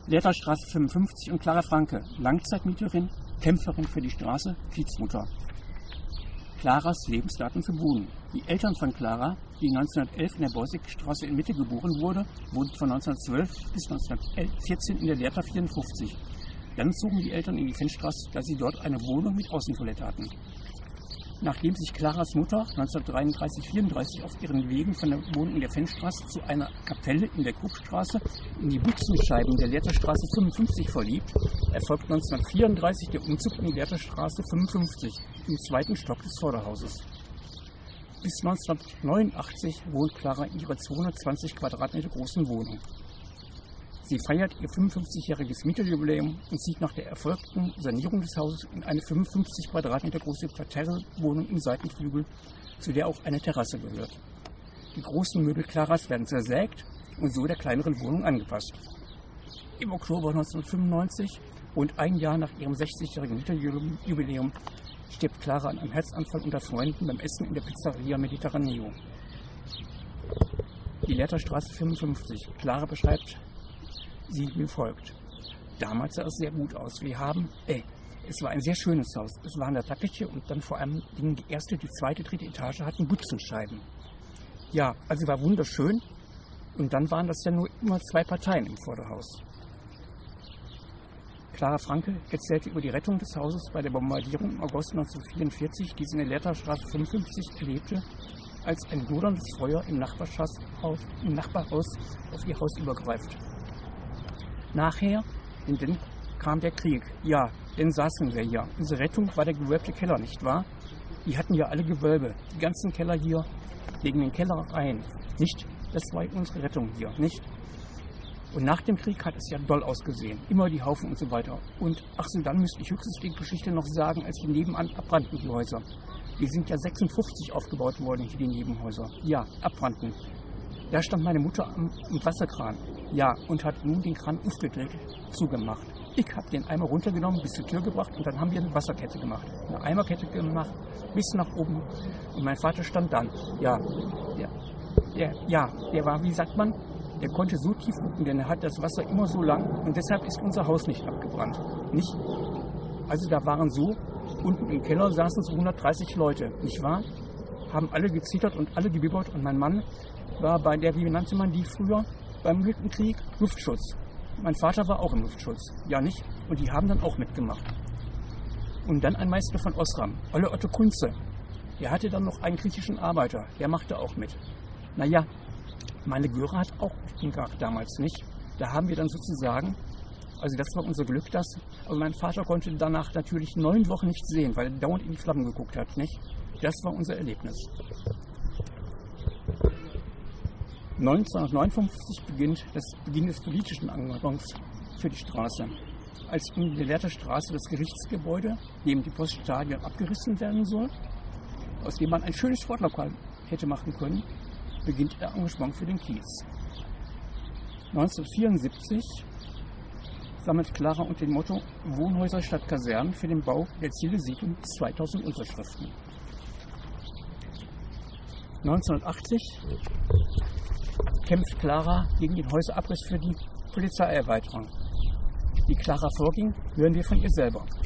Lehrterstraße 55 und Clara Franke, Langzeitmieterin, Kämpferin für die Straße, Kiezmutter. Claras Lebensdaten zum Wohnen. Die Eltern von Clara, die 1911 in der Borsigstraße in Mitte geboren wurde, wohnten von 1912 bis 1914 in der Lehrter 54. Dann zogen die Eltern in die Fenstraße, da sie dort eine Wohnung mit Außentoilette hatten. Nachdem sich Claras Mutter 1933-34 auf ihren Wegen von der Wohnung in der Fenstraße zu einer Kapelle in der Krugstraße in die Butzenscheiben der Lehrterstraße 55 verliebt, erfolgt 1934 der Umzug in die Lehrterstraße 55 im zweiten Stock des Vorderhauses. Bis 1989 wohnt Clara in ihrer 220 Quadratmeter großen Wohnung. Sie feiert ihr 55-jähriges Mieterjubiläum und zieht nach der erfolgten Sanierung des Hauses in eine 55 Quadratmeter große Parterre-Wohnung im Seitenflügel, zu der auch eine Terrasse gehört. Die großen Möbel Claras werden zersägt und so der kleineren Wohnung angepasst. Im Oktober 1995, rund ein Jahr nach ihrem 60-jährigen Mieterjubiläum, stirbt Clara an einem Herzanfall unter Freunden beim Essen in der Pizzeria Mediterraneo. Die Lehrterstraße 55. Clara beschreibt sie wie folgt. Damals sah es sehr gut aus. Es war ein sehr schönes Haus. Es waren da Teppiche und dann vor allem die erste, die zweite, dritte Etage hatten Butzenscheiben. Ja, also war wunderschön. Und dann waren das ja nur immer zwei Parteien im Vorderhaus. Clara Franke erzählte über die Rettung des Hauses bei der Bombardierung im August 1944, die sie in der Lehrterstraße 55 erlebte, als ein loderndes Feuer im Nachbarhaus auf ihr Haus übergreift. Nachher, dann kam der Krieg. Ja, dann saßen wir hier. Unsere Rettung war der gewölbte Keller, nicht wahr? Die hatten ja alle Gewölbe, die ganzen Keller hier, wegen den Kellereien. Nicht, das war unsere Rettung hier, nicht? Und nach dem Krieg hat es ja doll ausgesehen. Immer die Haufen und so weiter. Und ach so, dann müsste ich höchstens die Geschichte noch sagen, als die nebenan abbrannten, die Häuser. Die sind ja 56 aufgebaut worden, hier die Nebenhäuser. Ja, abbrannten. Da stand meine Mutter am Wasserkran. Ja, und hat nun den Kran aufgedreht, zugemacht. Ich habe den Eimer runtergenommen, bis zur Tür gebracht und dann haben wir eine Wasserkette gemacht. Eine Eimerkette gemacht, bis nach oben. Und mein Vater stand dann. Ja, der war, wie sagt man, der konnte so tief gucken, denn er hat das Wasser immer so lang und deshalb ist unser Haus nicht abgebrannt. Nicht? Also da waren so, unten im Keller saßen so 130 Leute, nicht wahr? Haben alle gezittert und alle gebibbert und mein Mann war bei der, wie nannte man die früher, beim Krieg, Luftschutz. Mein Vater war auch im Luftschutz, ja nicht? Und die haben dann auch mitgemacht. Und dann ein Meister von Osram, Olle Otto Kunze. Der hatte dann noch einen griechischen Arbeiter, der machte auch mit. Naja, meine Göre hat auch mitgemacht damals nicht. Da haben wir dann sozusagen, also das war unser Glück, aber mein Vater konnte danach natürlich 9 Wochen nichts sehen, weil er dauernd in die Flammen geguckt hat, nicht? Das war unser Erlebnis. 1959 beginnt des politischen Engagements für die Straße. Als in der Lehrterstraße das Gerichtsgebäude neben dem Poststadion abgerissen werden soll, aus dem man ein schönes Sportlokal hätte machen können, beginnt ihr Engagement für den Kiez. 1974 sammelt Clara unter dem Motto Wohnhäuser statt Kasernen für den Bau der Ziele-Siedlung 2000 Unterschriften. 1980 kämpft Clara gegen den Häuserabriss für die Polizeierweiterung. Wie Clara vorging, hören wir von ihr selber.